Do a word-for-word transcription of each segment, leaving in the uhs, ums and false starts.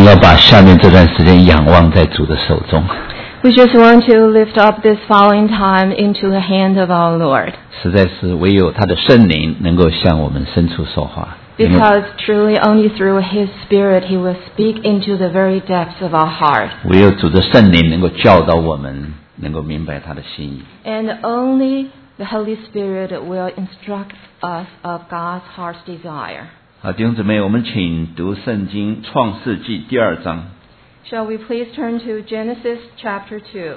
们要把下面这段时间仰望在主的手中。 We just want to lift up this following time into the hand of our Lord. 实在是唯有他的圣灵能够向我们深处说话。 Because truly only through His Spirit He will speak into the very depths of our heart. 唯有主的圣灵能够教导我们，能够明白他的心意。 And only the Holy Spirit will instruct us of God's heart's desire. 好，弟兄姊妹，我们请读圣经创世纪第二章。 Shall we please turn to Genesis chapter two?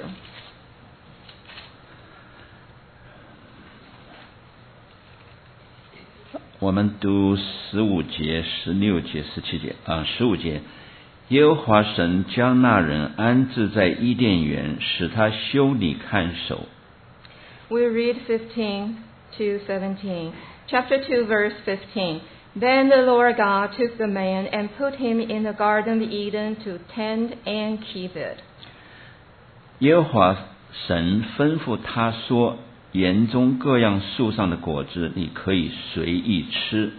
我们读十五节、十六节、十七节啊，十五节，耶和华神将那人安置在伊甸园，使他修理看守。 We read fifteen to seventeen. Chapter two, verse fifteen. Then the Lord God took the man and put him in the garden of Eden to tend and keep it. 耶和华神吩咐他说：园中各样树上的果子，你可以随意吃。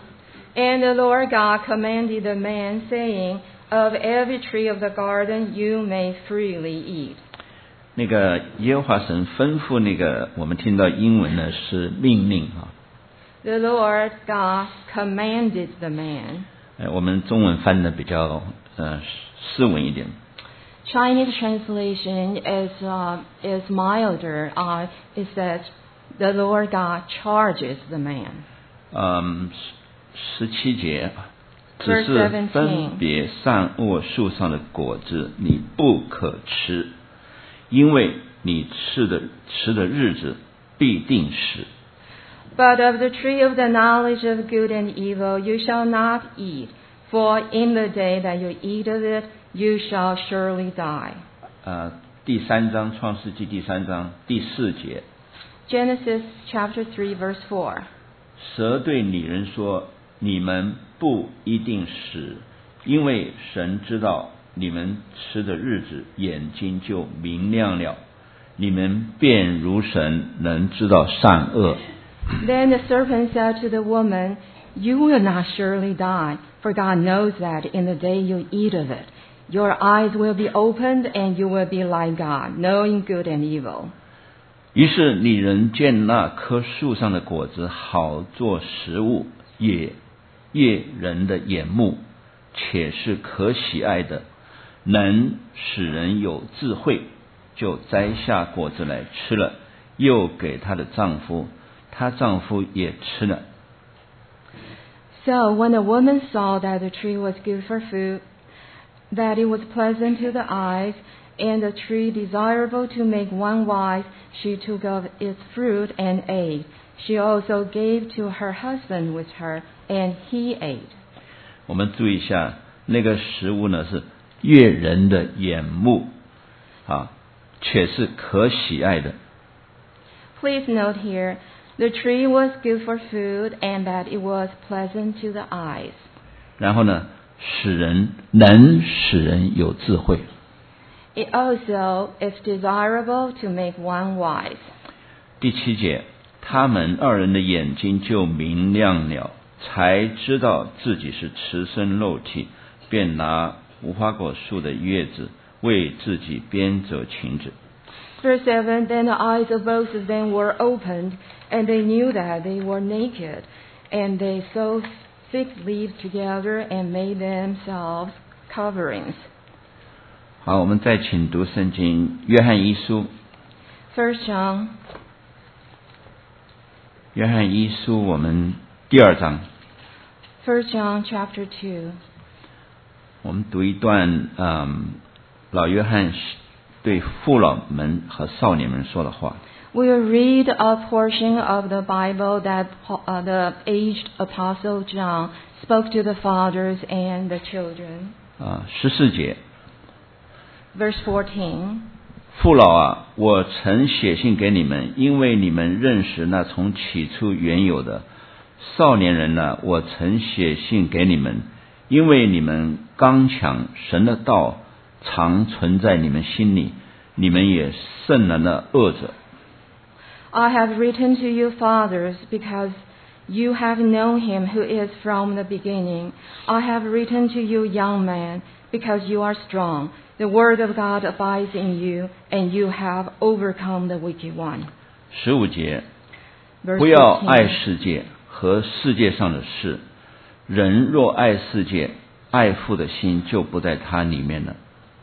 And the Lord God commanded the man, saying, Of every tree of the garden you may freely eat. 那个耶和华神吩咐那个，我们听到英文呢是命令啊。 The Lord God commanded the man. 呃，我们中文翻的比较呃斯文一点。 Chinese translation is uh, is milder. Uh, it says, "The Lord God charges the man." 嗯，十七节，只 Verse 是 seventeen. 分别善恶树上的果子，你不可吃，因为你吃的吃的日子必定死。 But of the tree of the knowledge of good and evil you shall not eat, for in the day that you eat of it, you shall surely die. 呃，第三章创世纪第三章第四节。 Genesis chapter three, verse four. 蛇对女人说：你们不一定死，因为神知道你们吃的日子，眼睛就明亮了，你们便如神，能知道善恶。 Then the serpent said to the woman, You will not surely die, for God knows that in the day you eat of it, your eyes will be opened and you will be like God, knowing good and evil. 于是女人见那棵树上的果子好做食物，也悦人的眼目，且是可喜爱的，能使人有智慧，就摘下果子来吃了，又给她的丈夫，她丈夫也吃了。 So when the woman saw that the tree was good for food, that it was pleasant to the eyes, and the tree desirable to make one wise, she took of its fruit and ate. She also gave to her husband with her, and he ate. 我们注意一下，那个食物呢是悦人的眼目啊，且是可喜爱的。 Please note here, the tree was good for food and that it was pleasant to the eyes. 然后呢，使人能使人有智慧。 It also is desirable to make one wise. 第七节，他们二人的眼睛就明亮了，才知道自己是赤身肉体，便拿无花果树的叶子为自己编织裙子。 Verse seven, Then the eyes of both of them were opened, and they knew that they were naked, and they sewed fig leaves together and made themselves coverings. 好，我们再请读圣经约翰一书。 First John. 约翰一书我们第二章。 First John chapter two. 我们读一段嗯，老约翰对父老们和少年们说的话。 We'll read a portion of the Bible that uh, the aged apostle John spoke to the fathers and the children. 啊，十四节。 Verse fourteen. 父老啊，我曾写信给你们，因为你们认识那从起初原有的。少年人呢，我曾写信给你们，因为你们刚强，神的道常存在你们心里，你们也胜了那恶者。 I have written to you fathers because You have known him who is from the beginning. I have written to you, young man, because you are strong. The word of God abides in you, and you have overcome the wicked one. 十五节， Verse 不要爱 fifteen. 世界和世界上的事。人若爱世界，爱父的心就不在他里面了。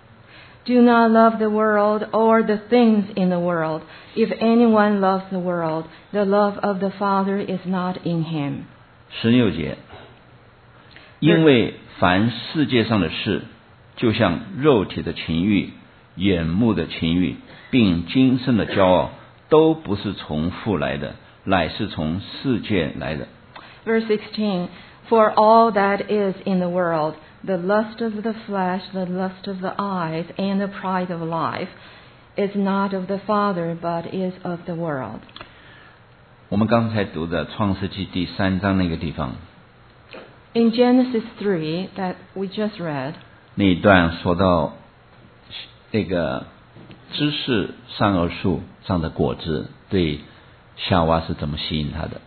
Do not love the world or the things in the world. If anyone loves the world, the love of the Father is not in him. 十六节，因为凡世界上的事，就像肉体的情欲、眼目的情欲，并今生的骄傲，都不是从父来的，乃是从世界来的。 Verse sixteen. For all that is in the world, the lust of the flesh, the lust of the eyes, and the pride of life, is not of the Father, but is of the world. 我们刚才读的创世纪第三章那个地方， In Genesis three, that we just read, 那一段说到那个知识善恶树上的果子对夏娃是怎么吸引他的。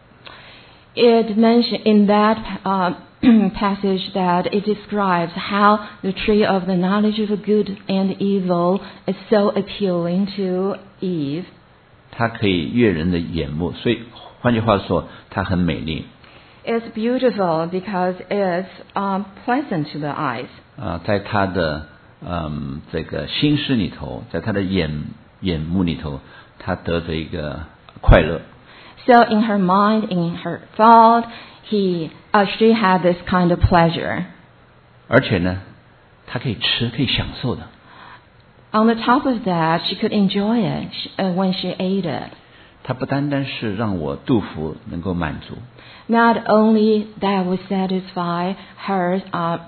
it mentioned in that uh, passage that it describes how the tree of the knowledge of good and evil is so appealing to Eve. 它可以悦人的眼目，所以换句话说，它很美丽。 It's beautiful because it's um, pleasant to the eyes. 啊、在他的嗯这个心思里头，在他的眼眼目里头，他得着一个快乐。 So in her mind, in her thought, he, uh, she had this kind of pleasure. 而且呢，他可以吃，可以享受的。 On the top of that, she could enjoy it uh, when she ate it. 它不单单是让我肚腹能够满足， Not only that would satisfy her uh,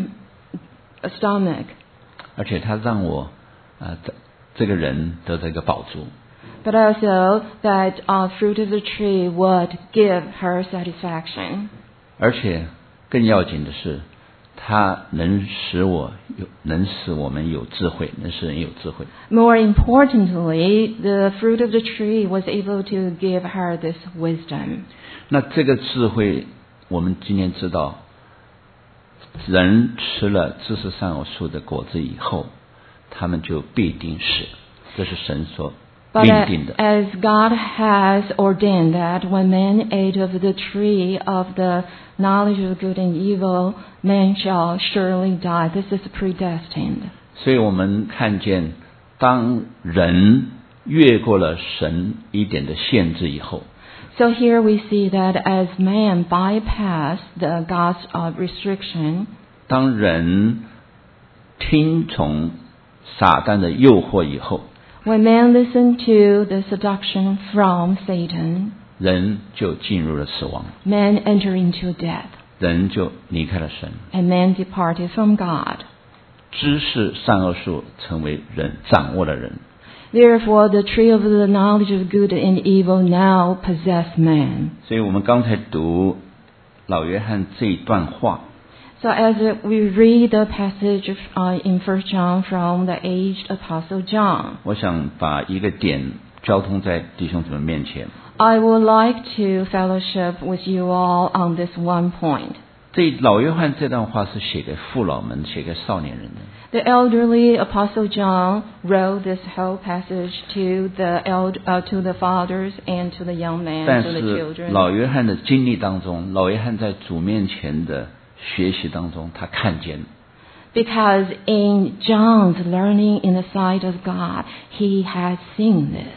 stomach, 而且它让我啊、呃、这这个人得着一个饱足。 but also that uh, fruit of the tree would give her satisfaction. 而且更要紧的是，它能使我有，能使我们有智慧，能使人有智慧。 More importantly, the fruit of the tree was able to give her this wisdom. 那这个智慧，我们今天知道，人吃了知识善恶树的果子以后，他们就必定死，这是神所 But 命定的。 as God has ordained that when man ate of the tree of the knowledge of good and evil, man shall surely die. This is predestined. 所以我们看见，当人越过了神一点的限制以后， So here we see that as man bypassed the God's uh, restriction, 当人听从撒旦的诱惑以后， when man listened to the seduction from Satan, 人就进入了死亡， man entered into death, 人就离开了神。 and man departed from God. 知识善恶树成为人，掌握了人。 Therefore, the tree of the knowledge of good and evil now possess man. 所以我们刚才读老约翰这一段话， So as we read the passage uh, in First John from the aged Apostle John, 我想把一个点交通在弟兄姊妹面前。 I would like to fellowship with you all on this one point. 这老约翰这段话是写给父老们、写给少年人的。 The elderly Apostle John wrote this whole passage to the eld, uh, to the fathers and to the young men, 但 to the 是 children. 老约翰的经历当中，老约翰在主面前的学习当中，他看见， Because in John's learning in the sight of God, he had seen this.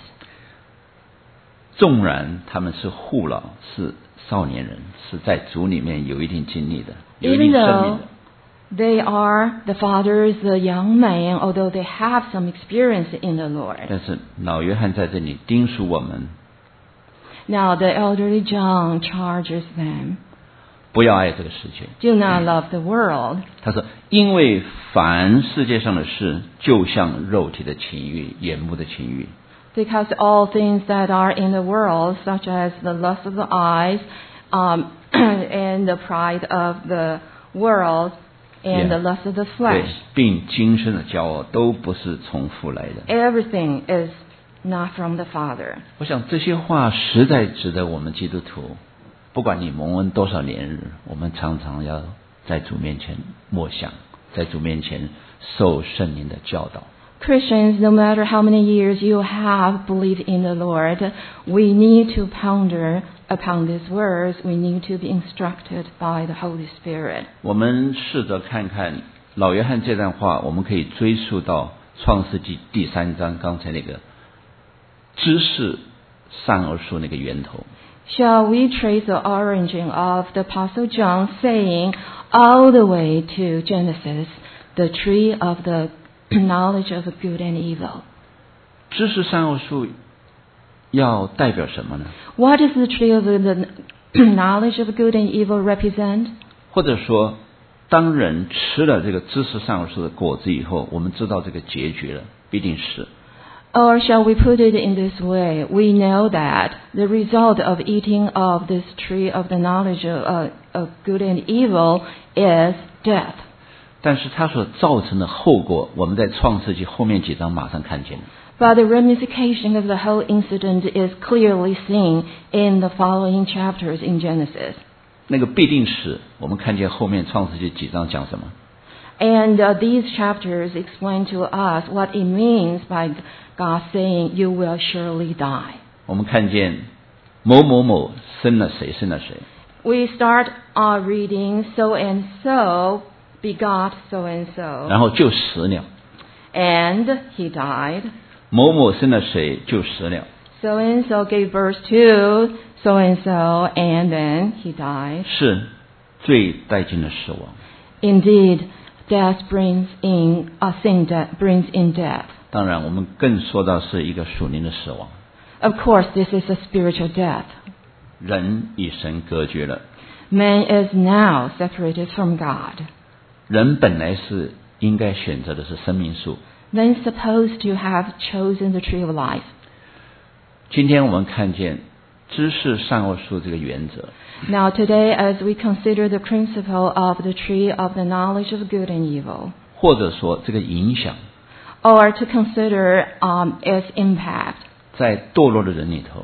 纵然他们是父老，是少年人，是在主里面有一定经历的，有一 Even 定生命 though 的。 they are the fathers, the young men, although they have some experience in the Lord. 但是老约翰在这里叮嘱我们， Now the elderly John charges them, 不要爱这个世界。 do not love the world, 他说，因为凡世界上的事，就像肉体的情欲、眼目的情欲。 because all things that are in the world, such as the lust of the eyes, um, and the pride of the world, and Yeah. the lust of the 对 flesh, 并今生的骄傲，都不是从父来的。 everything is not from the Father. 我想这些话实在值得我们基督徒不管你蒙恩多少年日，我们常常要在主面前默想，在主面前受圣灵的教导。 Christians, no matter how many years you have believed in the Lord, we need to ponder upon these words. We need to be instructed by the Holy Spirit. 我们试着看看老约翰这段话，我们可以追溯到创世纪第三章刚才那个知识善恶树那个源头。 Shall we trace the origin of the Apostle John saying all the way to Genesis, the tree of the knowledge of good and evil? 知识善恶树要代表什么呢？ What does the tree of the knowledge of good and evil represent? 或者说，当人吃了这个知识善恶树的果子以后，我们知道这个结局了，必定是。 Or shall we put it in this way? We know that the result of eating of this tree of the knowledge of, uh, of good and evil is death. 但是它所造成的后果，我们在创世纪后面几章马上看见了。 But the ramification of the whole incident is clearly seen in the following chapters in Genesis. 那个必定是我们看见后面创世纪几章讲什么。 And uh, these chapters explain to us what it means by God saying, "You will surely die." 我们看见某某某生了谁，生了谁。 We start our reading, so and so begot so and so. 然后就死了。 And he died. 某某生了谁，就死了。 So and so gave birth to so and so, and then he died. 是最带进的死亡。 Indeed, death brings in a sin that brings in death. 当然，我们更说到是一个属灵的死亡。 Of course, this is a spiritual death. 人与神隔绝了。 Man is now separated from God. 人本来是应该选择的是生命树。 Then supposed to have chosen the tree of life. 今天我们看见知识善恶树这个原则。 Now today, as we consider the principle of the tree of the knowledge of good and evil, 或者说这个影响， or to consider um, its impact 在堕落的人里头，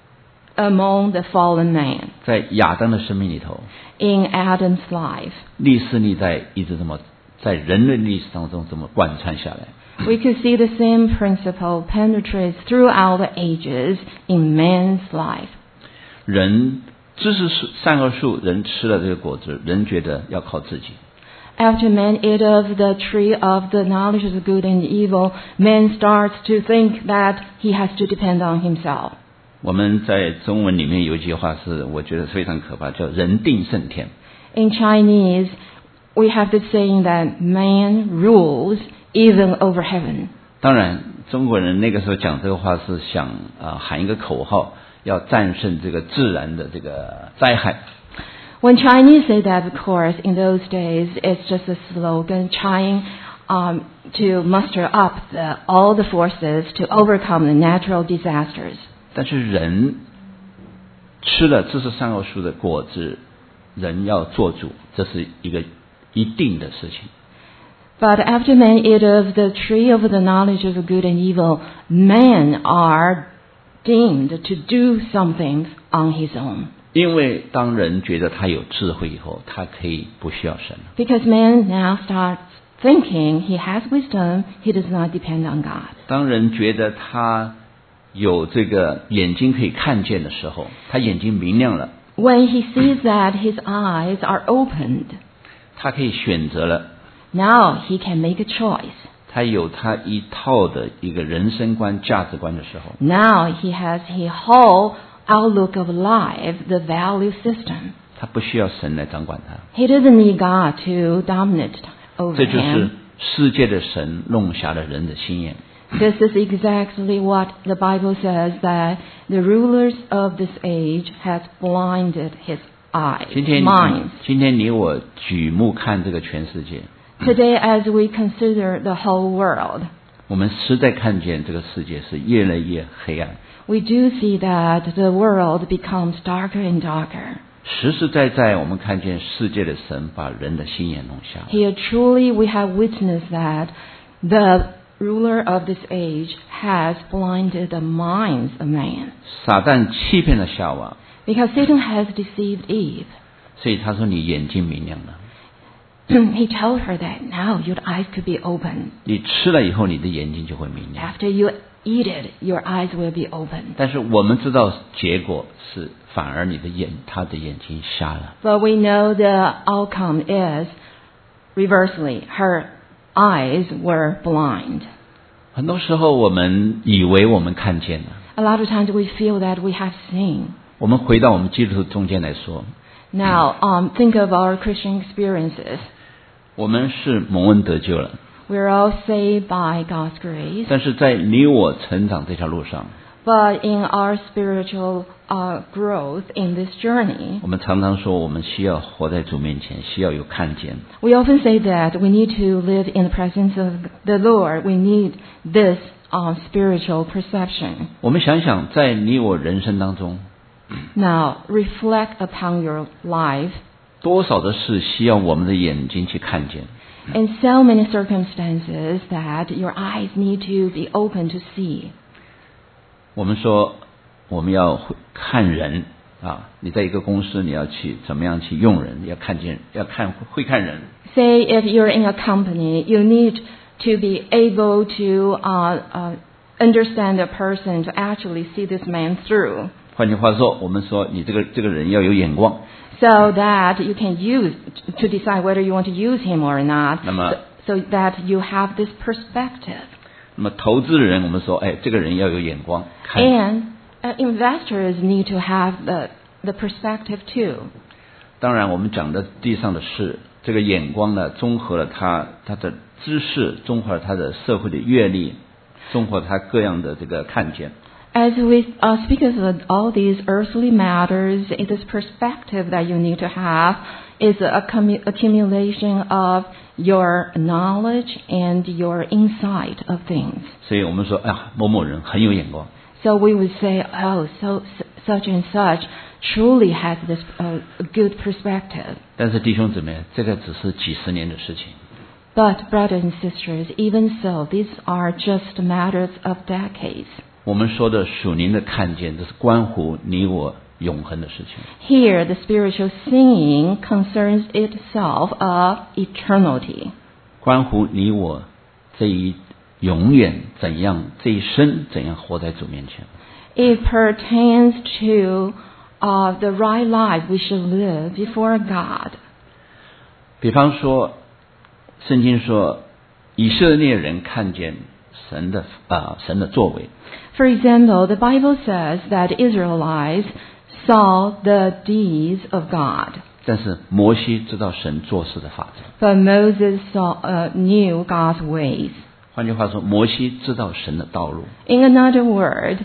among the fallen man, 在亚当的生命里头， in Adam's life, 历世历代一直这么在人类历史当中这么贯穿下来。 we could see the same principle penetrates throughout the ages in man's life. 人知识善恶树，人吃了这个果子，人觉得要靠自己。 After man ate of the tree of the knowledge of good and evil, man starts to think that he has to depend on himself. 我们在中文里面有一句话是我觉得非常可怕，叫人定胜天。 In Chinese, we have the saying that man rules even over heaven. 当然，中国人那个时候讲这个话是想啊、呃、喊一个口号，要战胜这个自然的这个灾害。 When Chinese say that, of course, in those days, it's just a slogan trying um, to muster up the, all the forces to overcome the natural disasters. 但是人吃了知识善恶树的果子，人要做主，这是一个一定的事情。 But after man ate of the tree of the knowledge of good and evil, men are deemed to do something on his own. 因为当人觉得他有智慧以后，他可以不需要神。 Because man now starts thinking he has wisdom, he does not depend on God. 当人觉得他有这个眼睛可以看见的时候，他眼睛明亮了， When he sees that his eyes are opened, 他可以选择了， now he can make a choice. 他有他一套的一个人生观、价值观的时候， Now he has his whole outlook of life, the value system. 他不需要神来掌管他。 He doesn't need God to dominate over 这就是 him. 世界的神弄瞎了人的心眼。 This is exactly what the Bible says, that the rulers of this age has blinded his eyes, 今天 minds. 今天你我举目看这个全世界， Today, as we consider the whole world, 我们实在看见这个世界是越来越黑暗。 we do see that the world becomes darker and darker. 实实在在，我们看见世界的神把人的心眼弄瞎了。 Here truly we have witnessed that the ruler of this age has blinded the minds of man. 撒旦欺骗了夏娃， Because Satan has deceived Eve. 所以他说你眼睛明亮了， He told her that now your eyes could be open. 你吃了以后你的眼睛就会明亮。 After you eat it, your eyes will be open. 但是我们知道结果是反而你的眼他的眼睛瞎了。 But we know the outcome is reversely. Her eyes were blind. 很多时候我们以为我们看见了， A lot of times we feel that we have seen. 我们回到我们基督徒中间来说， Now, um, think of our Christian experiences. 我们是蒙恩得救了， We're all saved by God's grace. 但是在你我成长这条路上， But in our spiritual uh, growth in this journey, 我们常常说我们需要活在主面前，需要有看见。 we often say that we need to live in the presence of the Lord. We need this uh, spiritual perception. 我们想想，在你我人生当中， Now, reflect upon your life. 多少的事需要我们的眼睛去看见。 In so many circumstances that your eyes need to be open to see. 我们说我们要会看人啊，你在一个公司你要去怎么样去用人，要看见，要看会看人。 Say if you're in a company, you need to be able to uh, uh, understand a person to actually see this man through. 换句话说，我们说你这个这个人要有眼光。 So that you can use to decide whether you want to use him or not. 那么 So, so that you have this perspective. 那么投资的人，我们说，哎，这个人要有眼光，看。 And uh, investors need to have the, the perspective too. 当然，我们讲的地上的事，这个眼光呢，综合了他他的知识，综合了他的社会的阅历，综合他各样的这个看见。 As we uh, speak of all these earthly matters, this perspective that you need to have is a commu- accumulation of your knowledge and your insight of things. 所以我们说，哎呀，某某人很有眼光。 So we would say, oh, so, so such and such truly has this uh, good perspective. 但是弟兄姊妹，这个只是几十年的事情。 But brothers and sisters, even so, these are just matters of decades. 我们说的属灵的看见，这是关乎你我永恒的事情。 Here, the spiritual seeing concerns itself of eternity. 关乎你我这一永远怎样，这一生怎样活在主面前。 It pertains to uh, the right life we should live before God. 比方说，圣经说，以色列人看见神的啊、呃、神的作为。 For example, the Bible says that Israelites saw the deeds of God. 但是摩西知道神做事的法则。 But Moses saw, uh, knew God's ways. 换句话说，摩西知道神的道路。 In another word,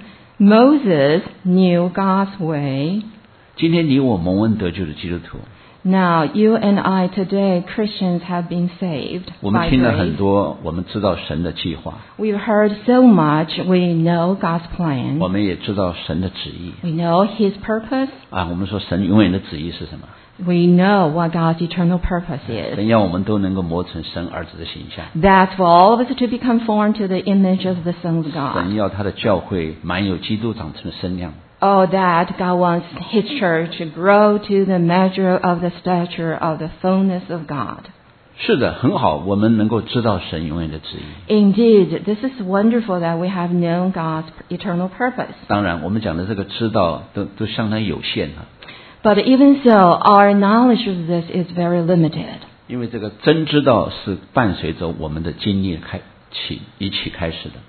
Moses knew God's way. 今天你我蒙恩得救的基督徒， Now, you and I today, Christians, have been saved 我们 by 听了很 grace. 多，我们知道神的计划， We've heard so much. We know God's 我 plan. 们也知道神的旨意 We know His purpose. 啊。我们说神永远的旨意是什么？ We know what God's eternal purpose is. 神要我们都能够磨成神儿子的形象。 That's for all of us to be conformed to the image of the Son of 神 God. 要他的教会满有基督长成的身量。 Oh, that God wants His church to grow to the measure of the stature of the fullness of God. 是的，很好，我们能够知道神永远的旨意。 Indeed, this is wonderful that we have known God's eternal purpose. 当然，我们讲的这个知道都都相当有限啊， But even so, our knowledge of this is very limited. 因为这个真知道是伴随着我们的经历开起一起开始的。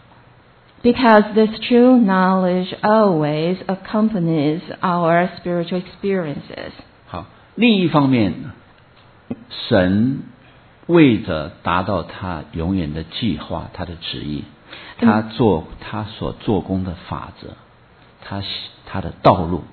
Because this true knowledge always accompanies our spiritual experiences. 好，另一方面，神为着达到他永远的计划，他的旨意，他做他所做工的法则，他他的道路。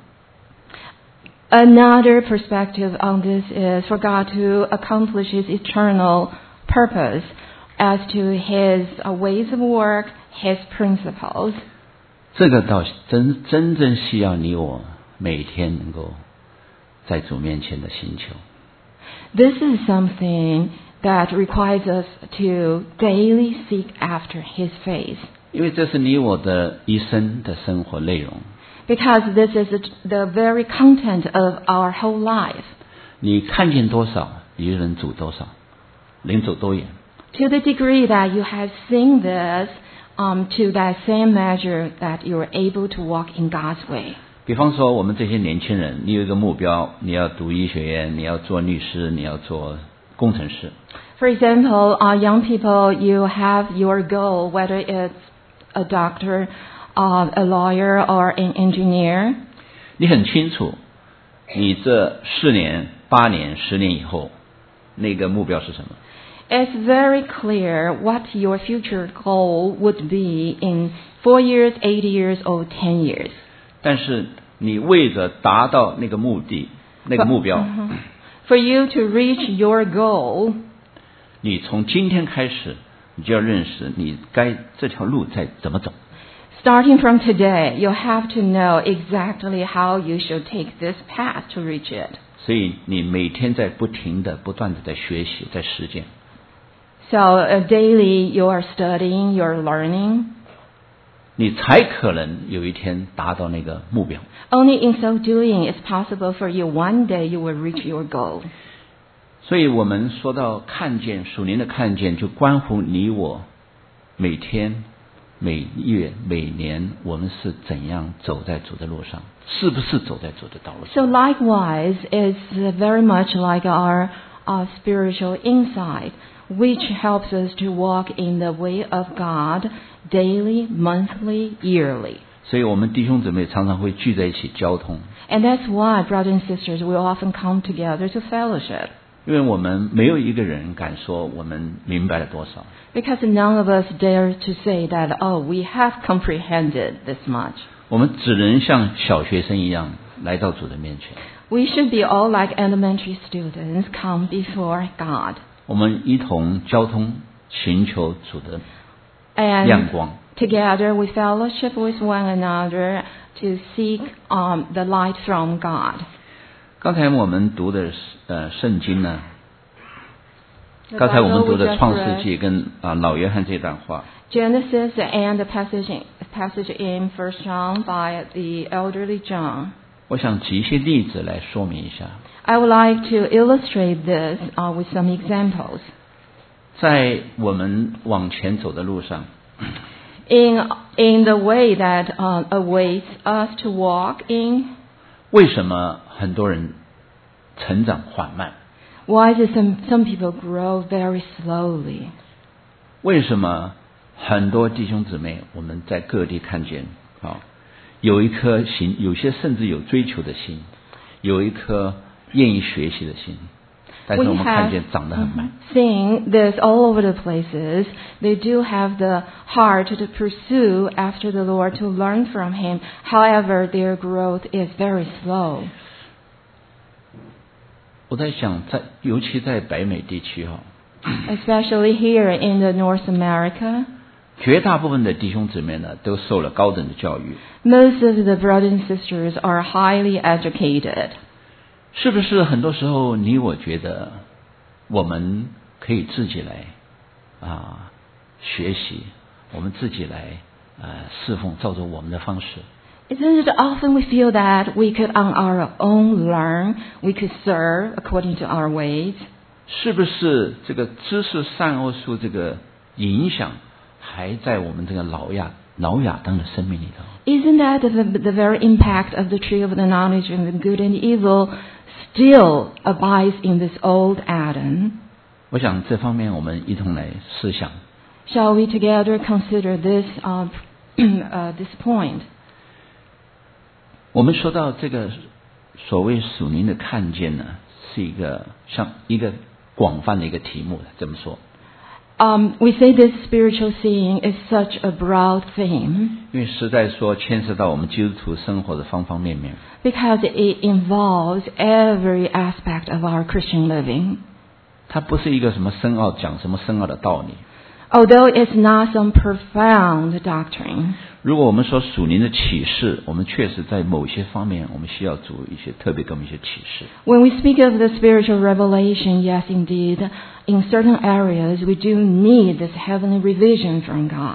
Another perspective on this is for God to accomplish His eternal purpose as to His uh, ways of work, His principles. 这个倒真真正需要你我每天能够在主面前的寻求。 This is something that requires us to daily seek after His face. 因为这是你我的一生的生活内容。 Because this is the very content of our whole life. 你看见多少，你就能走多少，能走多远。 To the degree that you have seen this, um, to that same measure that you are able to walk in God's way. 比方说，我们这些年轻人，你有一个目标，你要读医学院，你要做律师，你要做工程师。 For example, uh, young people, you have your goal, whether it's a doctor, uh, a lawyer, or an engineer. 你很清楚，你这四年、八年、十年以后，那个目标是什么？ It's very clear what your future goal would be in four years, eight years, or ten years. 但是你为着达到那个目的、那个目标， Uh-huh. For you to reach your goal, 你从今天开始，你就要认识你该这条路在怎么走。 starting from today, you have to know exactly how you should take this path to reach it. 所以你每天在不停的、不断的在学习、在实践。 So uh, daily you are studying, you are learning. 你才可能有一天达到那个目标。 Only in so doing it's possible for you one day you will reach your goal. 所以我们说到看见，属灵的看见，就关乎你我每天、每月、每年，我们是怎样走在主的路上，是不是走在主的道路上。 So likewise, it's very much like our, our spiritual insight, which helps us to walk in the way of God daily, monthly, yearly. 所以我们弟兄姊妹常常会聚在一起交通， And that's why, brothers and sisters, we often come together to fellowship. 因为我们没有一个人敢说我们明白了多少。 Because none of us dare to say that, oh, we have comprehended this much. 我们只能像小学生一样来到主的面前。 We should be all like elementary students, come before God. 我们一同交通，寻求主的亮 And 光。 together we fellowship with one another to seek um, the light from God. 刚才我们读的呃圣经呢， The 刚才我们 Bible 读 we 的 just 创世 read, 纪跟啊老约翰这段话， Genesis and the passage, passage in First John by the elderly John. 我想举一些例子来说明一下。 I would like to illustrate this uh, with some examples. 在我们往前走的路上， In, in the way that uh, awaits us to walk in, 为什么很多人成长缓慢？ why do some, some people grow very slowly? 为什么很多弟兄姊妹我们在各地看见啊，有一颗心，有些甚至有追求的心，有一颗愿意学习的心，但是 We 我们看 have 见长得很慢。 seen this all over the places. They do have the heart to pursue after the Lord, to learn from Him. However, their growth is very slow. 我在想，在尤其在北美地区哈， Especially here in the North America, 绝大部分的弟兄姊妹呢，都受了高等的教育。 most of the brothers and sisters are highly educated. 是不是很多时候你我觉得我们可以自己来啊学习，我们自己来呃侍奉，照着我们的方式。 Isn't it often we feel that we could on our own learn, we could serve according to our ways? 是不是这个知识善恶树这个影响还在我们这个老亚老亚当的生命里头？ Isn't that the, the very impact of the tree of the knowledge of the good and evil still abides in this old Adam? 我想这方面我们一同来思想。 Shall we together consider this, uh, uh, this point? 我们说到这个所谓属灵的看见呢，是一个像一个广泛的一个题目，这么说。 Um, we say this spiritual seeing is such a broad theme 因为实在说牵涉到我们基督徒生活的方方面面。 because it involves every aspect of our Christian living. 它不是一个什么深奥讲什么深奥的道理。 Although it's not some profound doctrine. 如果我们说属灵的启示，我们确实在某些方面我们需要主一些特别给我们一些启示。 When we speak of the spiritual revelation, yes, indeed, in certain areas we do need this heavenly revision from God.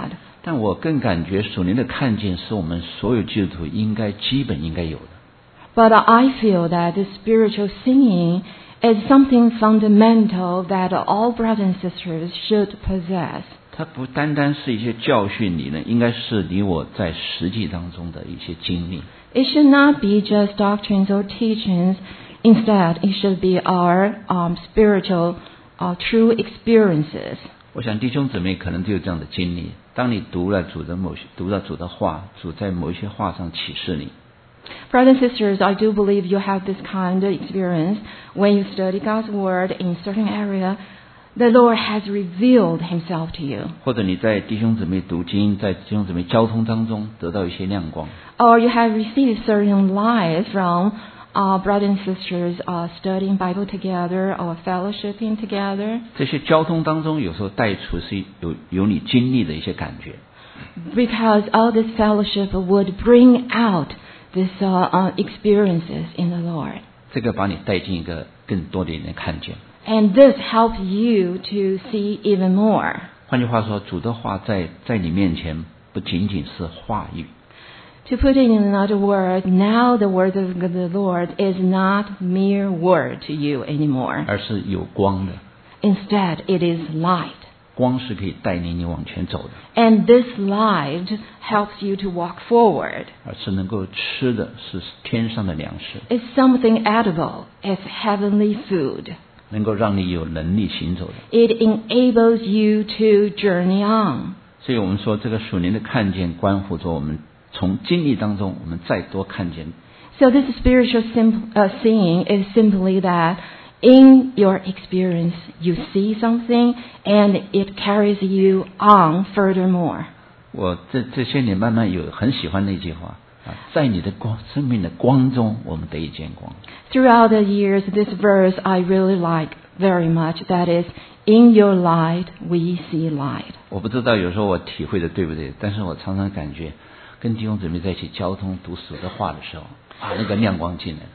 但我更感觉属灵的看见是我们所有基督徒应该基本应该有的。 But I feel that the spiritual seeing is something fundamental that all brothers and sisters should possess. 它不单单是一些教训理论，应该是你我在实际当中的一些经历。 It should not be just doctrines or teachings. Instead, it should be our um, spiritual, uh, true experiences. 我想弟兄姊妹可能都有这样的经历，当你读了主的某些读了主的话，主在某一些话上启示你。 Brothers and sisters, I do believe you have this kind of experience when you study God's Word in certain area. The Lord has revealed Himself to you. 或者你在弟兄姊妹读经，在弟兄姊妹交通当中得到一些亮光。 Or you have received certain light from uh, brothers and sisters uh, studying Bible together or fellowshipping together. 这些交通当中，有时候带出是有有你经历的一些感觉。 Because all this fellowship would bring out these uh, uh, experiences in the Lord. 这个把你带进一个更多的人看见。 And this helps you to see even more. 换句话说，主的话在在你面前不仅仅是话语。 To put it in another word, now the word of the Lord is not mere word to you anymore. 而是有光的。 Instead, it is light. 光是可以带领你往前走的。 And this light helps you to walk forward. 而是能够吃的是天上的粮食。 It's something edible. It's heavenly food. 能够让你有能力行走的。 It enables you to journey on. 所以我们说，这个属灵的看见关乎着我们从经历当中，我们再多看见。 So this spiritual sim- uh, seeing is simply that in your experience you see something and it carries you on furthermore. 我这这些年慢慢有很喜欢那句话啊，在你的光生命的光中，我们得以见光。 Throughout the years, this verse I really like very much. That is, in your light we see light. 我不知道有时候我体会的对不对，但是我常常感觉跟弟兄姊妹在一起交通读主的话的时候啊，那个亮光进来了。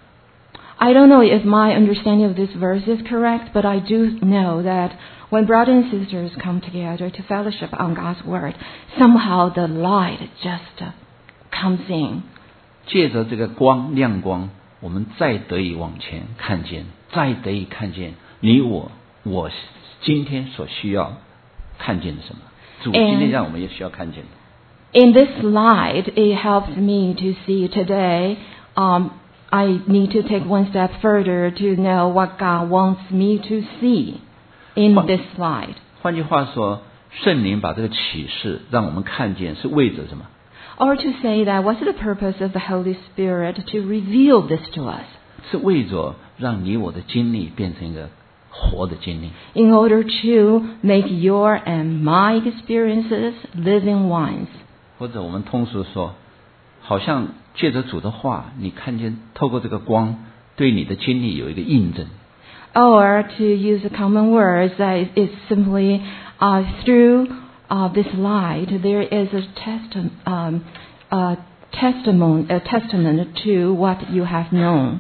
I don't know if my understanding of this verse is correct, but I do know that when brothers and sisters come together to fellowship on God's Word, somehow the light just comes in. 借着这个光亮光，我们再得以往前看见，再得以看见你我我今天所需要看见的什么。主今天让我们也需要看见的。 In this light, it helps me to see today. Um, I need to take one step further to know what God wants me to see in this light. 换句话说，圣灵把这个启示让我们看见，是为着什么？ Or to say that, what's the purpose of the Holy Spirit to reveal this to us? 是为着让你我的经历变成一个活的经历。 In order to make your and my experiences living ones. 或者我们通俗说，好像借着主的话，你看见透过这个光，对你的经历有一个印证。 Or to use a common word, that is simply uh, through uh, this light, there is a testi- um, uh, testimony, a testament to what you have known.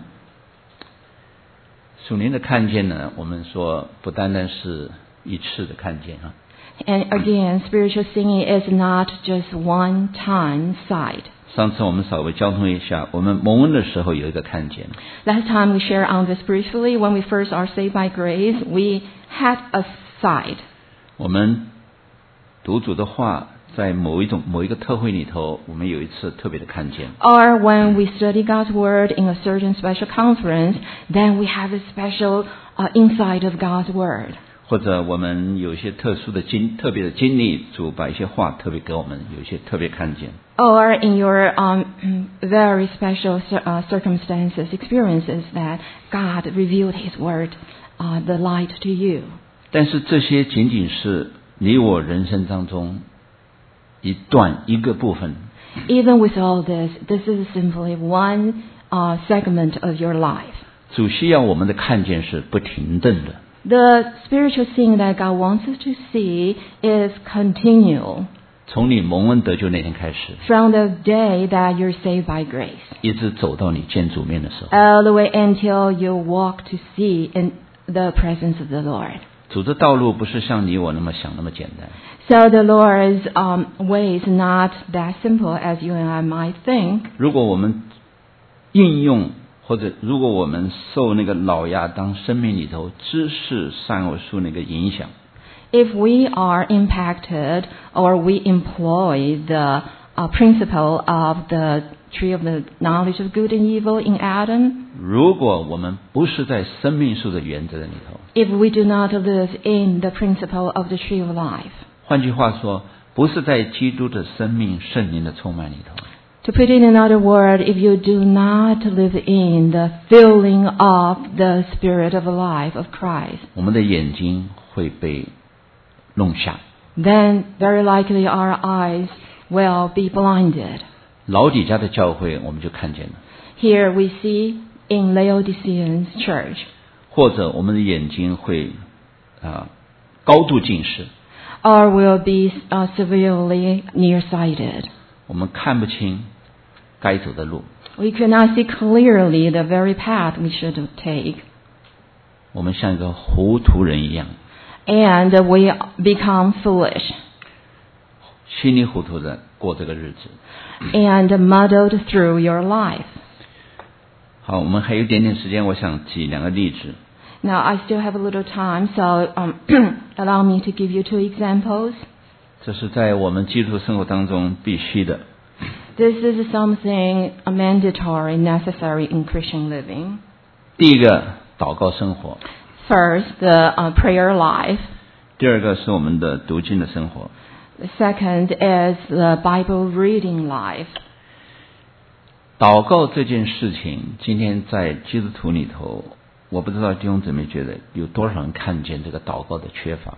属灵的看见呢，我们说不单单是一次的看见啊。 And again, spiritual seeing is not just one-time sight. 上次我们稍微交通一下，我们蒙恩的时候有一个看见。 Last time we shared on this briefly. When we first are saved by grace, we had a sight. 我们读主的话，在某一种某一个特会里头，我们有一次特别的看见。 Or when we study God's Word in a certain special conference, then we have a special uh, insight of God's Word. 或者我们有一些特殊的经特别的经历，主把一些话特别给我们，有一些特别看见。 Or in your um, very special uh, circumstances, experiences that God revealed His Word, uh, the light to you. 但是这些仅仅是你我人生当中一段一个部分。 Even with all this, this is simply one uh, segment of your life. 主需要我们的看见是不停顿的。 The spiritual seeing that God wants us to see is continual. 从你蒙恩得救那天开始， From the day that you're saved by grace, 一直走到你见主面的时候， all the way until you walk to see in the presence of the Lord. 主的道路不是像你我那么想那么简单。 So the Lord's um, way is not that simple as you and I might think. 如果我们应用或者如果我们受那个老亚当生命里头知识善恶树那个影响， If we are impacted or we employ the uh, principle of the tree of the knowledge of good and evil in Adam, 如果我们不是在生命树的原则里头， if we do not live in the principle of the tree of life, 换句话说，不是在基督的生命圣灵的充满里头， to put it in another word, if you do not live in the filling of the Spirit of life of Christ, 我们的眼睛会被弄瞎。 then very likely our eyes will be blinded. 老底家的教会我们就看见了， Here we see in Laodicean church, 或者我们的眼睛会啊、高度近视， or will be uh, severely nearsighted. 我们看不清该走的路， We cannot see clearly the very path we should take, 我们像一个糊涂人一样， and we become foolish 稀里糊涂的过这个日子。 and muddled through your life. 好，我们还有一点点时间，我想举两个例子。 Now, I still have a little time, so um, allow me to give you two examples. 这是在我们基督生活当中必须的。 This is something mandatory, necessary in Christian living. 第一个，祷告生活； First, the uh, prayer life. 第二个是我们的读经的生活。 The second is the Bible reading life. 祷告这件事情，今天在基督徒里头，我不知道弟兄姊妹觉得有多少人看见这个祷告的缺乏。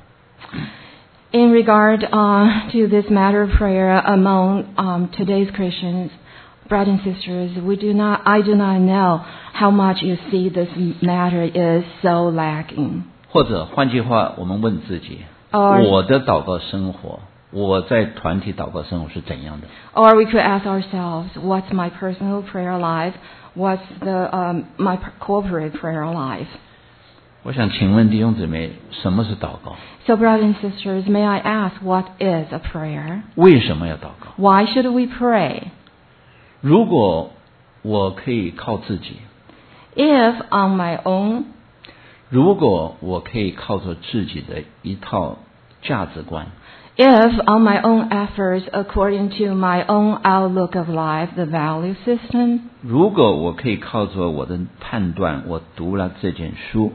In regard uh, to this matter of prayer among um, today's Christians, brothers and sisters, we do not, I do not know how much you see this matter is so lacking. 或者换句话，我们问自己： Or- 我的祷告生活，我在团体祷告生活是怎样的？ Or we could ask ourselves, what's my personal prayer life? What's the um, my corporate prayer life? 我想请问弟兄姊妹，什么是祷告？ So, brothers and sisters, may I ask, what is a prayer? 为什么要祷告？ Why should we pray? 如果我可以靠自己， If on my own, 如果我可以靠着自己的一套价值观， if on my own efforts, according to my own outlook of life, the value system, 如果我可以靠着我的判断，我读了这件书，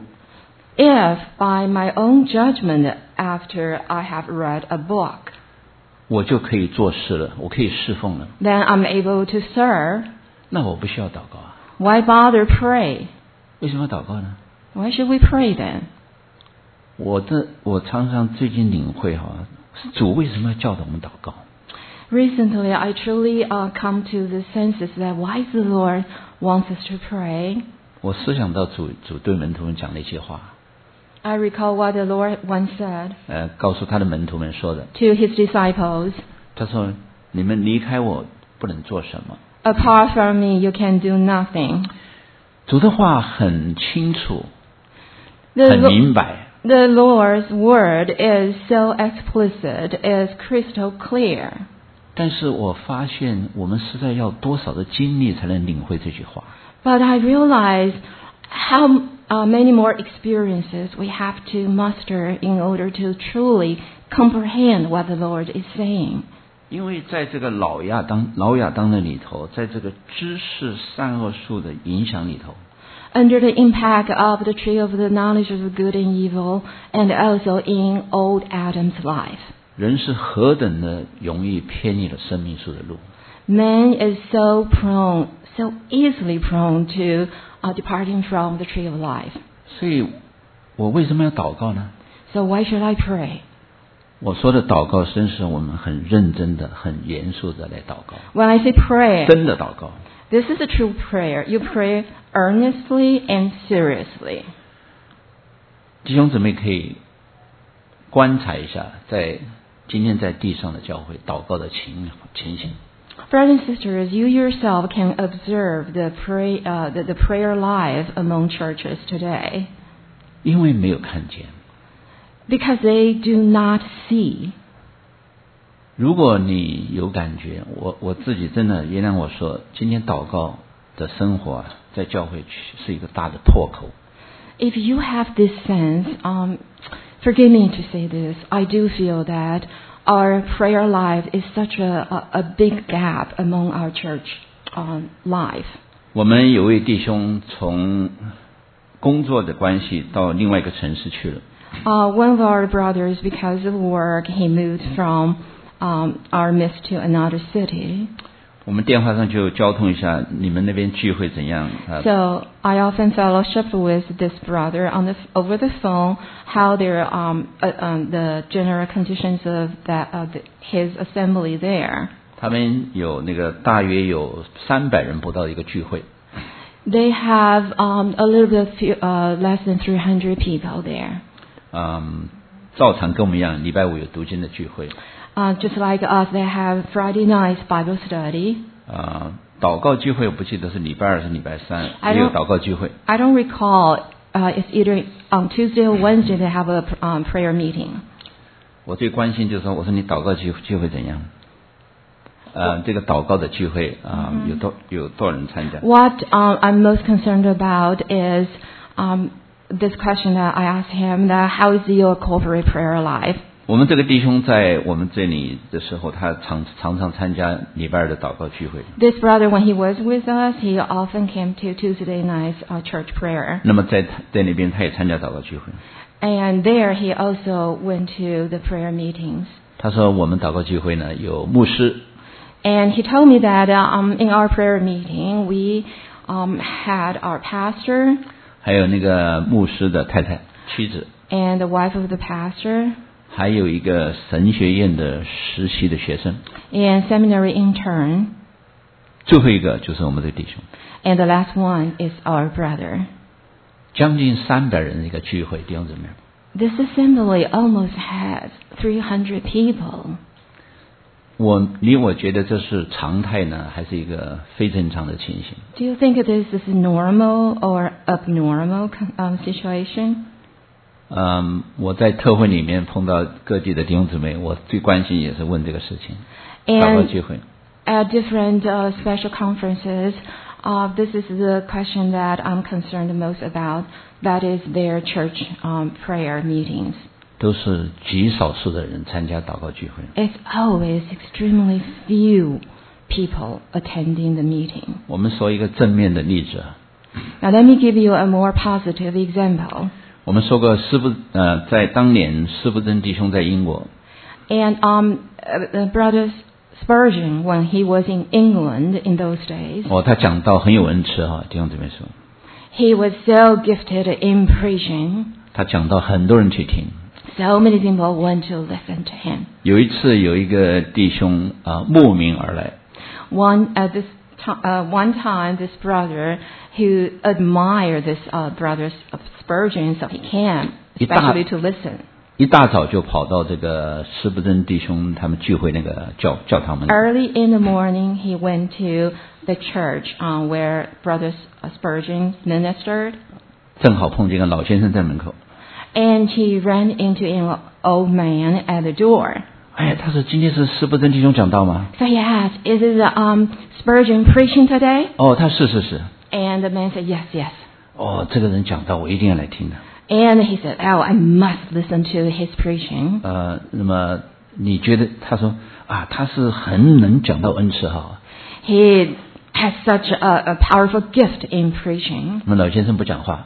if by my own judgment after I have read a book, 我就可以做事了，我可以侍奉了， then I'm able to serve, 那我不需要祷告啊？ why bother pray? 为什么要祷告呢？ Why should we pray then? 我的我常常最近领会哈，主为什么要教导我们祷告？ Recently, I truly uh, come to the senses that why the Lord wants us to pray. 我思想到主主对门徒们讲的一些话， I recall what the Lord once said 呃，告诉他的门徒们说的， to his disciples, 他说：“你们离开我不能做什么。” apart from me, you can do nothing. 主的话很清楚， The, 很 Lo- 明白。 the Lord's word is so explicit, is crystal clear. 但是我发现，我们实在要多少的精力才能领会这句话？ But I realize how uh, many more experiences we have to muster in order to truly comprehend what the Lord is saying. 因为在这个老亚当老亚当的里头，在这个知识善恶树的影响里头， Under the impact of the tree of the knowledge of good and evil, and also in old Adam's life, 人是何等的容易偏离了生命树的路。 man is so prone, so easily prone to uh, departing from the tree of life. 所以，我为什么要祷告呢？ So why should I pray? 我说的祷告，真是我们很认真的、很严肃的来祷告， When I say pray, 真的祷告。 this is a true prayer. You pray earnestly and seriously. 弟兄姊妹可以观察一下，在今天在地上的教会祷告的情情形。 Brothers and sisters, you yourself can observe the, pray, uh, the, the prayer life among churches today. 因为没有看见， because they do not see. 如果你有感觉，我我自己真的原谅我说，今天祷告的生活啊，在教会是一个大的破口。 If you have this sense, um, forgive me to say this, I do feel that our prayer life is such a, a, a big gap among our church um, life. 我们有位弟兄从工作的关系到另外一个城市去了。 Uh, one of our brothers, because of work, he moved from um, our midst to another city. 我们电话上就交通一下，你们那边聚会怎样？ So I often fellowship with this brother on the over the phone, how their um, uh, um the general conditions of that of the, his assembly there. 他们有那个大约有三百人不到一个聚会。 They have um, a little bit few, uh, less than three hundred people there. 嗯，照常跟我们一样，礼拜五有读经的聚会。 Uh, just like us, they have Friday night Bible study. 啊，祷告聚会我不记得是礼拜二是礼拜三， I 也有 don't- 祷告聚会。 I don't recall. Uh, it's either on Tuesday or Wednesday they have a um, prayer meeting. 我最关心就是说，我说你祷告聚聚会怎样？呃，这个祷告的聚会啊，有多有多少人参加？ What um, I'm most concerned about is um, this question that I asked him: that how is your corporate prayer life? 我们这个弟兄在我们这里的时候，他常常常参加礼拜二的祷告聚会。 This brother, when he was with us, he often came to Tuesday night uh, church prayer, 那么在在那边他也参加祷告聚会。 and there he also went to the prayer meetings. 他说我们祷告聚会呢有牧师， And he told me that uh, um, in our prayer meeting, we um, had our pastor 还有那个牧师的太太妻子， and the wife of the pastor 还有一个神学院的实习的学生， and seminary intern. 最后一个就是我们这个弟兄。 And the last one is our brother. 将近三百人的一个聚会，弟兄姊妹。 This assembly almost has three hundred people. 我你我觉得这是常态呢，还是一个非正常的情形？ Do you think this is normal or abnormal um, situation? 嗯，我在特会里面碰到各地的弟兄姊妹，我最关心也是问这个事情。祷告 And 聚会， at different uh, special conferences, uh, this is the question that I'm concerned most about. That is their church um, prayer meetings. 都是极少数的人参加祷告聚会。 It's always extremely few people attending the meeting. 我们说一个正面的例子啊， Now let me give you a more positive example. 我们说过施布呃，在当年施布真弟兄在英国， And um, uh, uh, Brother Spurgeon, when he was in England in those days, 哦，他讲到很有恩赐哈，弟兄姊妹说， he was so gifted in preaching. 他讲到很多人去听。 So many people went to listen to him. 有一次有一个弟兄啊、慕名而来， One at this ti uh, one time, this brother who admired this uh, brother Spurgeon, so he came especially to listen. 一大早就跑到这个施布真弟兄他们聚会那个教教堂门口。 Early in the morning, he went to the church uh, where Brother Spurgeon ministered, 正好碰见一个老先生在门口。 and he ran into an old man at the door. 哎，他说今天是施布真弟兄讲道吗？ So he asked, "Is it um, Spurgeon preaching today?" 哦，他是是是。 And the man said, "Yes, yes." 哦，这个人讲道我一定要来听的。 And he said, "Oh, I must listen to his preaching." 呃，那么你觉得他说啊，他是很能讲到恩赐哈。 He has such a, a powerful gift in preaching. 那么老先生不讲话，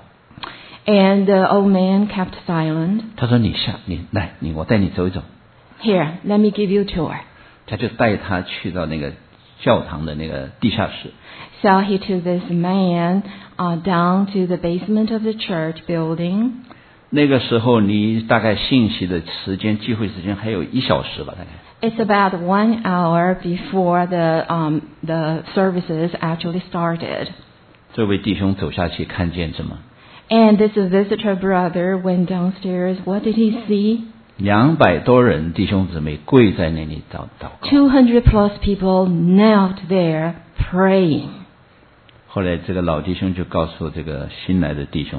And the old man kept silent. 他说你下你来你我带你走一走。 Here, let me give you a tour. 他就带他去到那个教堂的那个地下室。 So he took this man uh, down to the basement of the church building. 那个时候你大概信息的时间聚会时间还有一小时吧，大概。 It's about one hour before the um, the services actually started. 这位弟兄走下去看见什么？ And this visitor brother went downstairs. What did he see? 两百多人弟兄姊妹跪在那里祷祷告。 two hundred plus people knelt there praying. 后来这个老弟兄就告诉这个新来的弟兄，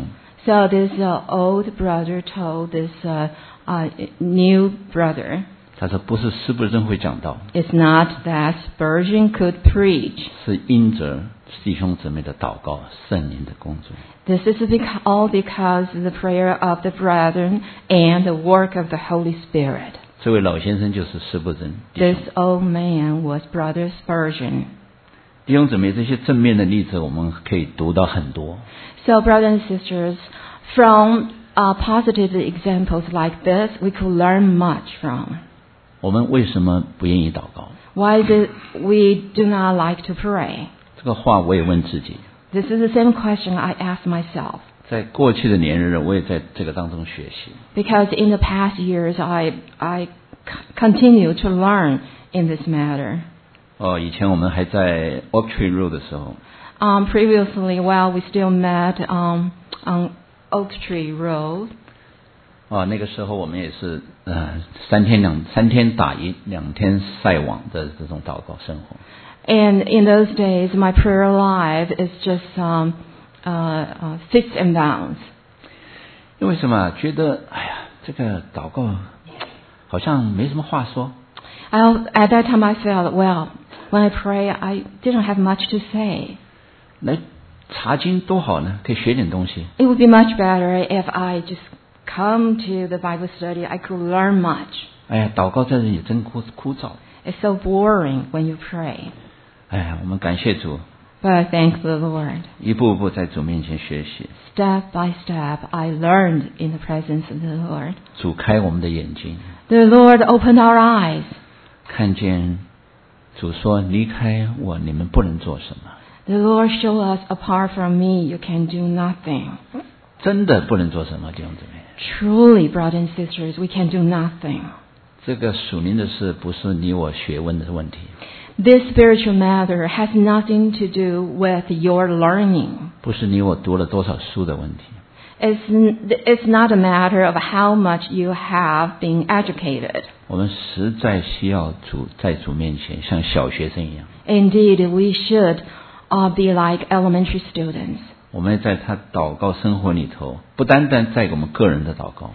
So this uh, old brother told this uh, uh, new brother, 他说不是斯布真会讲道， it's not that Spurgeon could preach. 是因着弟兄姊妹的祷告，圣灵的工作。 This is bec- all because of the prayer of the brethren and the work of the Holy Spirit. 这位老先生就是斯布真。 This old man was Brother Spurgeon. 弟兄姊妹，这些正面的例子我们可以读到很多。 So, brothers and sisters, from uh, positive examples like this, we could learn much from. 我们为什么不愿意祷告？ Why is it we do not like to pray? 这个话我也问自己。 This is the same question I ask myself. 在过去的年日，我也在这个当中学习。 Because in the past years, I, I c- continue to learn in this matter. 哦，以前我们还在 Oak Tree Road 的时候， Um, previously, while we still met um, on Oak Tree Road, 哦，那个时候我们也是呃三天两三天打鱼两天晒网的这种祷告生活。 and in those days, my prayer life is just um, uh, uh, fixed and bounds. 因为什么？觉得哎呀，这个祷告好像没什么话说。 I, at that time, I felt, well, when I pray, I didn't have much to say. 来查经多好呢，可以学点东西。 It would be much better if I just come to the Bible study. I could learn much. 哎呀，祷告在这里真枯枯燥。 It's so boring when you pray. 哎呀，我们感谢主， But I thank the Lord. 一步一步在主面前学习。 Step by step, I learned in the presence of the Lord. 主开我们的眼睛， The Lord opened our eyes. 看见主说：“离开我，你们不能做什么。 The Lord showed us, apart from me, you can do nothing. ” 真的不能做什么，弟兄姊妹。 Truly, brothers and sisters, we can do nothing. 这个属灵的事不是你我学问的问题， This spiritual matter has nothing to do with your learning. 不是你我读了多少书的问题。 It's, n- it's not a matter of how much you have been educated. 我们实在需要主在主面前像小学生一样， Indeed, we should uh, be like elementary students. 我们在他祷告生活里头，不单单在我们个人的祷告，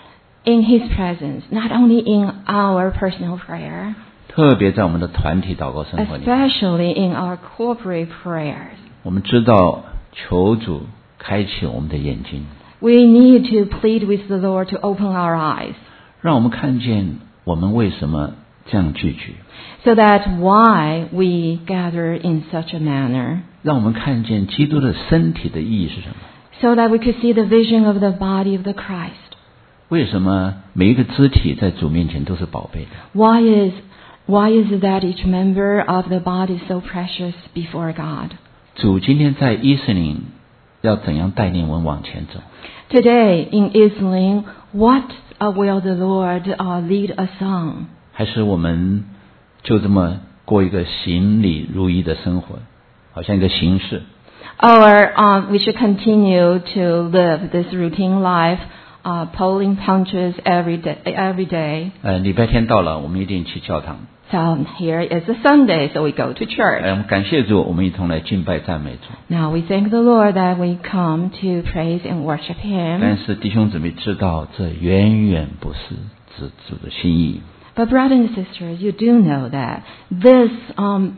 In His presence, not only in our personal prayer, 特别在我们的团体祷告生活里， especially in our corporate prayers. 我们知道求主开启我们的眼睛， We need to plead with the Lord to open our eyes, 让我们看见我们为什么这样聚集， so that why we gather in such a manner, 让我们看见基督的身体的意义是什么？ so that we could see the vision of the body of the Christ. 为什么每一个肢体在主面前都是宝贝的？ Why is why is it that each member of the body is so precious before God? 主今天在伊斯林要怎样带领我们往前走？ Today in Islam, what uh, will the Lord uh, lead us on? 还是我们就这么过一个行礼如仪的生活，好像一个形式？ Or uh, we should continue to live this routine life, uh, pulling punches every day. Every day. 呃，礼拜天到了，我们一定去教堂。 So here is a Sunday, so we go to 哎， church. 我们感谢主，我们一同来敬拜赞美主。 Now we thank the Lord that we come to praise and worship 但 Him. 是弟兄姊妹知道，这远远不是指主的心意。 But brothers and sisters, you do know that this um,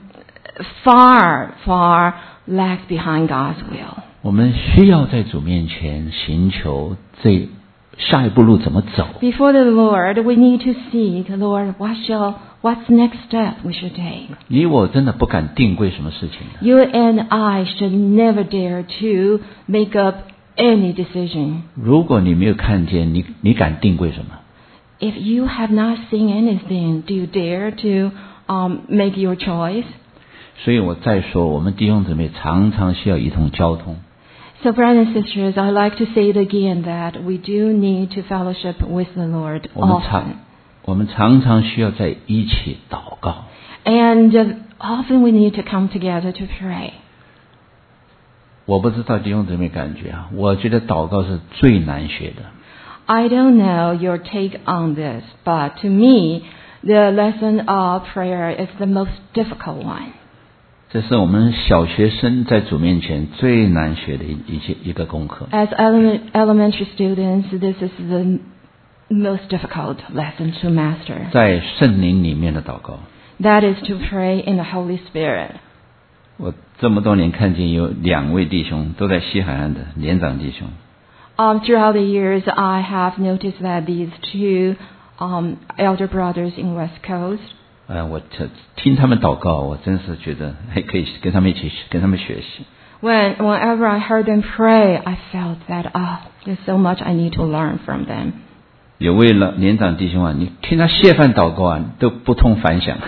far, far lags behind God's will. 我们需要在主面前寻求这下一步路怎么走。 Before the Lord, we need to seek, Lord, what shall, what's the next step we should take? 你我真的不敢定规什么事情的。 You and I should never dare to make up any decision. 如果你没有看见，你你敢定规什么？ If you have not seen anything, do you dare to um, make your choice? 所以我再说，我们弟兄姊妹常常需要一同交通。 So, brothers and sisters, I'd like to say it again that we do need to fellowship with the Lord 我们 often. 常我们常常需要在一起祷告。 And uh, often we need to come together to pray. 我不知道弟兄姊妹感觉啊，我觉得祷告是最难学的。 I don't know your take on this, but to me, the lesson of prayer is the most difficult one. 这是我们小学生在主面前最难学的一一些一个功课。 As element, elementary students, this is the most difficult lesson to master. 在圣灵里面的祷告。 That is to pray in the Holy Spirit. 我这么多年看见有两位弟兄都在西海岸的连长弟兄。 Um, throughout the years, I have noticed that these two um, elder brothers in West Coast. 呃，我听他们祷告，我真是觉得还可以跟他们一起跟他们学习。 When whenever I heard them pray, I felt that ah, oh, there's so much I need to learn from them. 有位老年长弟兄啊，你听他谢饭祷告啊，都不同凡响。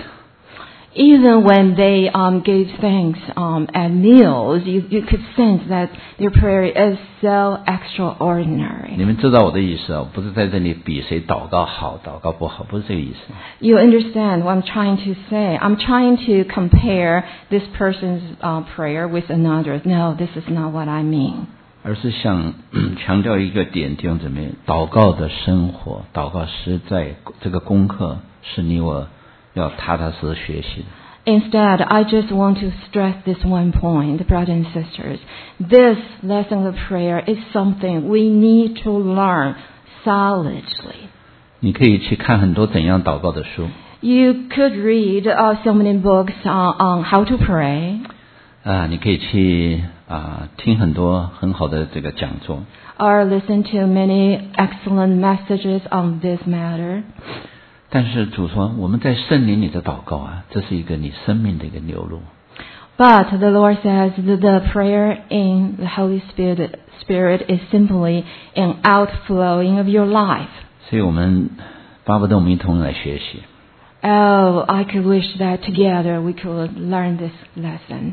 Even when they um, gave thanks um, at meals, you, you could sense that their prayer is so extraordinary. 你们知道我的意思啊，不是在这里比谁祷告好，祷告不好，不是这个意思。 You understand what I'm trying to say? I'm trying to compare this person's uh, prayer with another's. No, this is not what I mean. 而是想强调一个点，弟兄姊妹，祷告的生活，祷告实在这个功课是你我要踏踏实实学习的。 Instead, I just want to stress this one point, brothers and sisters. This lesson of prayer is something we need to learn solidly. 你可以去看很多怎样祷告的书。 You could read uh, so many books on, on how to pray. 啊，你可以去啊听很多很好的这个讲座。 Or listen to many excellent messages on this matter. 但是主说，我们在圣灵里的祷告啊，这是一个你生命的一个流露。 But the Lord says that the prayer in the Holy Spirit, Spirit is simply an outflowing of your life. 所以我们巴不得我们一同来学习。 Oh, I could wish that together we could learn this lesson.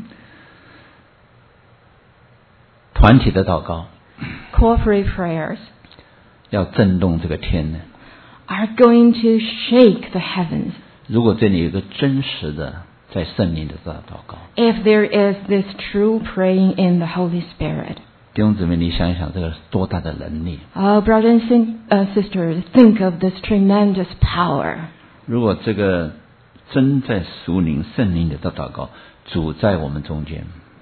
团体的祷告 Corporate prayers 要震动这个天呢。 are going to shake the heavens. 如果这里有一个真实的在圣灵的祷告 If there is this true praying in the Holy Spirit. 弟兄姊妹，你想一想这个多大的能力。 Oh, brothers and uh, sisters, think of this tremendous power. 如果这个真在属灵圣灵里的祷告，主在我们中间。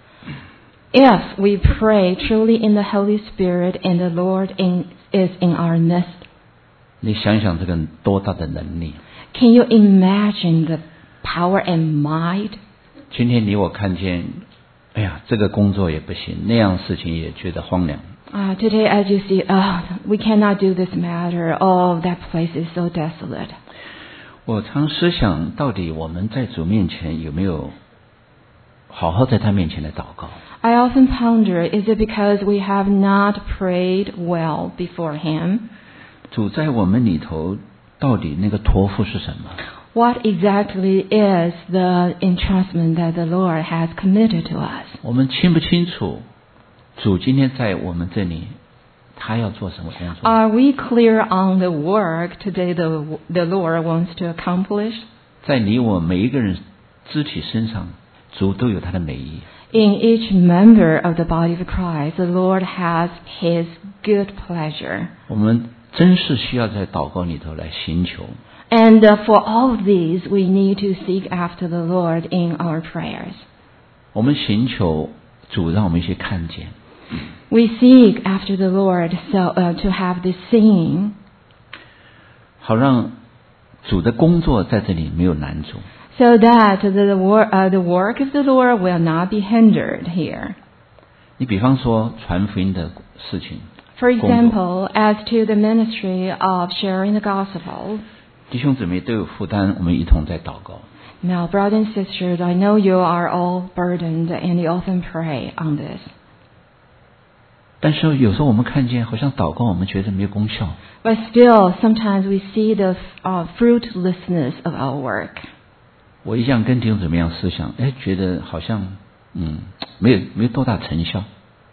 If we pray truly in the Holy Spirit and the Lord in, is in our midst. 你想想这个多大的能力。 Can you imagine the power and might? 今天你我看见，哎呀，这个工作也不行，那样事情也觉得荒凉。 Uh, today as you see, oh, we cannot do this matter. Oh, that place is so desolate. 我常思想，到底我们在主面前有没有好好在他面前来祷告？ I often ponder, is it because we have not prayed well before Him? 主在我们里头，到底那个托付是什么？ What exactly is the entrustment that the Lord has committed to us? 我们清不清楚？主今天在我们这里，他要做什么工作？ Are we clear on the work today the, the Lord wants to accomplish? 在你我每一个人肢体身上，主都有他的美意。 In each member of the body of Christ, the Lord has His good pleasure. 我们真是需要在祷告里头来寻求。 And uh, for all of these, we need to seek after the Lord in our prayers. 我们寻求主让我们一些看见。 We seek after the Lord so uh, to have this seeing. 好让主的工作在这里没有难阻。 So that the, the, wor- uh, the work of the Lord will not be hindered here. 你比方说传福音的事情， For 工作 example, as to the ministry of sharing the gospel. 弟兄姊妹都有负担，我们一同在祷告。 Now, brothers and sisters, I know you are all burdened and you often pray on this. 但是有时候我们看见，好像祷告我们觉得没有功效。 But still, sometimes we see the uh, fruitlessness of our work. 我一向跟弟兄姊妹一样思想，哎，觉得好像嗯没有没有多大成效。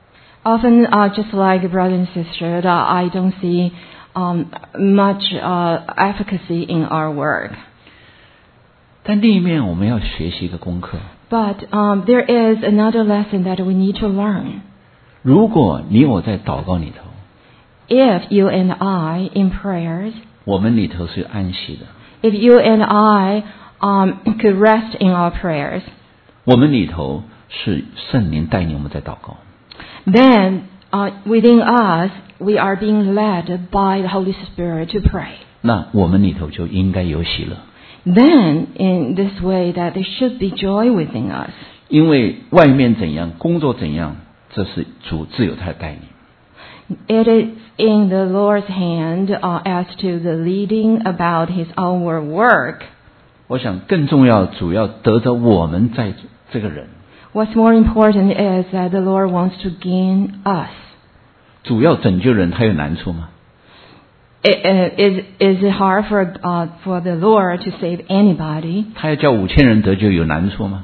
Often, uh, just like brothers and sisters, uh, I don't see um, much uh, efficacy in our work. 但另一面，我们要学习一个功课。 But um, there is another lesson that we need to learn. 如果你我在祷告里头， If you and I, in prayers, 我们里头是安息的， if you and I um, could rest in our prayers, 我们里头是圣灵带领我们在祷告。 then uh, within us, we are being led by the Holy Spirit to pray. 那我们里头就应该有喜乐， Then, in this way, that there should be joy within us. 因为外面怎样，工作怎样，这是主自有他的带领。 It is in the Lord's hand uh, as to the leading about His own work. 我想更重要，主要得着我们在这个人， What's more important is that the Lord wants to gain us. 主要拯救人，他有难处吗？ It, uh, is, is it hard for, uh, for the Lord to save anybody? 他要叫五千人得救有难处吗？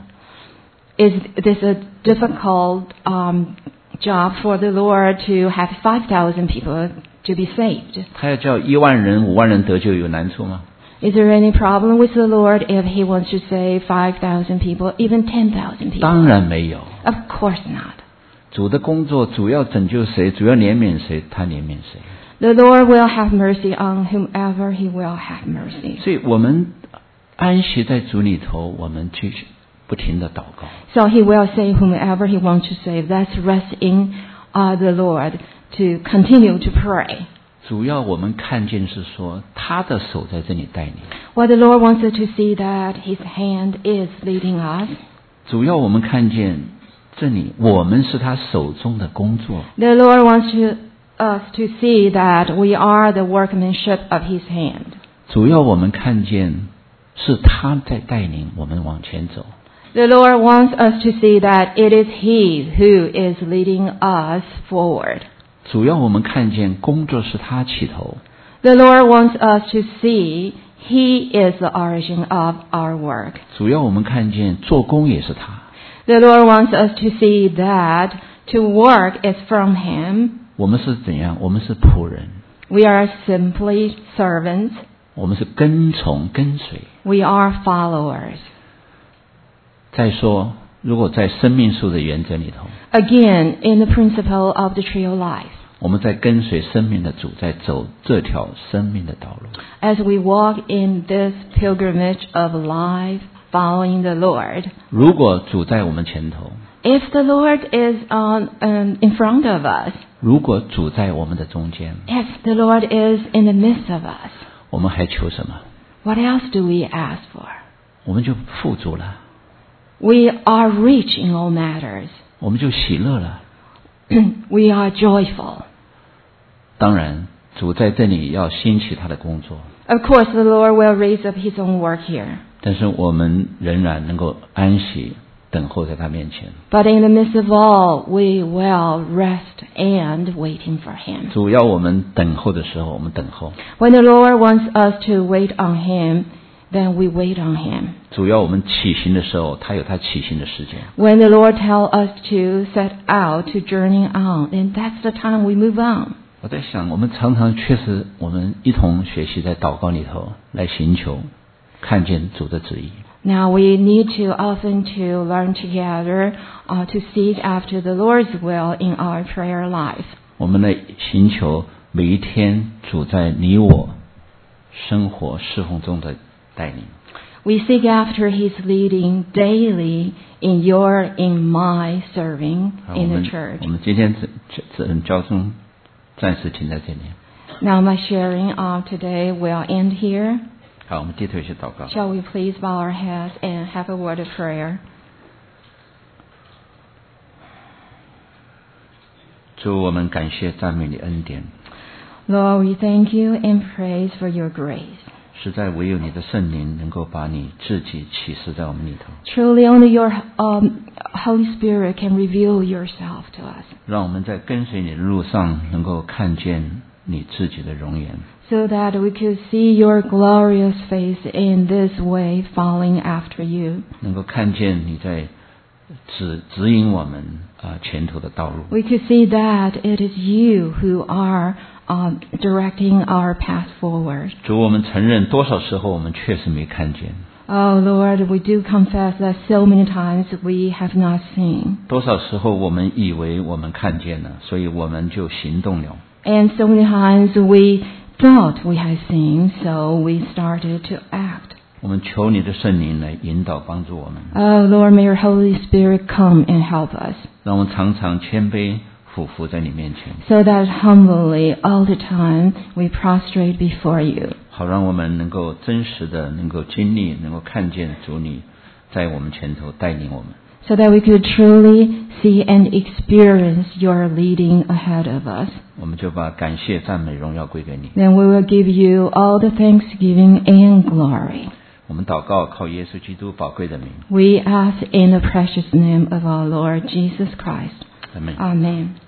Is this a difficult um, job for the Lord to have five thousand people to be saved? 他要叫一万人、五万人得救有难处吗？ Is there any problem with the Lord if He wants to save five thousand people, even ten thousand people? 当然没有。 Of course not. 主的工作主要拯救谁，主要怜悯谁，他怜悯谁。 The Lord will have mercy on whomever He will have mercy. 所以我们安息在主里头，我们去不停的祷告。 So He will save whomever He wants to save. Let's rest in uh, the Lord to continue to pray. 主要我们看见是说，他的手在这里带领。 What the Lord wants us to see that His hand is leading us. 主要我们看见这里，我们是他手中的工作。 The Lord wants to, us to see that we are the workmanship of His hand. 主要我们看见是他在带领我们往前走。 The Lord wants us to see that it is He who is leading us forward. 主要我们看见工作是他起头。 The Lord wants us to see He is the origin of our work. 主要我们看见做工也是他。 The Lord wants us to see that to work is from Him. 我们是怎样？我们是仆人， We are simply servants. 我们是跟从跟随。 We are followers. 再说，如果在生命树的原则里头， Again, in the principle of the tree of life, 我们在跟随生命的主，在走这条生命的道路。 as we walk in this pilgrimage of life, following the Lord, 如果主在我们前头， if the Lord is on, um, in front of us, 如果主在我们的中间， if the Lord is in the midst of us, 我们还求什么？ what else do we ask for? 我们就富足了， We are rich in all matters. 我们就喜乐了。 We are joyful. 当然，主在这里要兴起他的工作， Of course, the Lord will raise up His own work here. 但是我们仍然能够安息，等候在他面前。 But in the midst of all, we will rest and waiting for Him. 主要我们等候的时候，我们等候； When the Lord wants us to wait on Him, then we wait on Him. 主要我们起行的时候，他有他起行的时间。 When the Lord tells us to set out to journey on, then that's the time we move on. 我在想，我们常常确实，我们一同学习在祷告里头来寻求，看见主的旨意。 Now we need to often to learn together uh, to seek after the Lord's will in our prayer life. 我们来寻求每一天主在你我生活侍奉中的带领。 We seek after His leading daily in your, in my serving 好，我 in the 们 church. 我们今天只只只交通暂时停在这里。 Now my sharing of today will end here. 好，我们低头一起祷告。 Shall we please bow our heads and have a word of prayer? 主，我们感谢赞美你恩典， Lord, we thank you and praise for your grace. 实在唯有你的圣灵能够把你自己启示在我们里头， Truly only your um, Holy Spirit can reveal yourself to us, 让我们在跟随你的路上能够看见你自己的容颜。 so that we could see your glorious face in this way, following after you. 能够看见你在指指引我们啊、呃、前途的道路。 We could see that it is you who are um, directing our path forward. 主，我们承认多少时候我们确实没看见， Oh Lord, we do confess that so many times we have not seen. 多少时候我们以为我们看见了，所以我们就行动了。 And so many times we thought we had seen, so we started to act. 我们求你的圣灵来引导帮助我们。 Oh Lord, may your Holy Spirit come and help us, 让我们常常谦卑俯伏在你面前， so that humbly all the time we prostrate before you, 好让我们能够真实的能够经历，能够看见主你在我们前头带领我们。 so that we could truly see and experience your leading ahead of us. 我们就把感谢、赞美、荣耀归给你。 Then we will give you all the thanksgiving and glory. 我们祷告，靠耶稣基督宝贵的名， We ask in the precious name of our Lord Jesus Christ. 阿们。 Amen.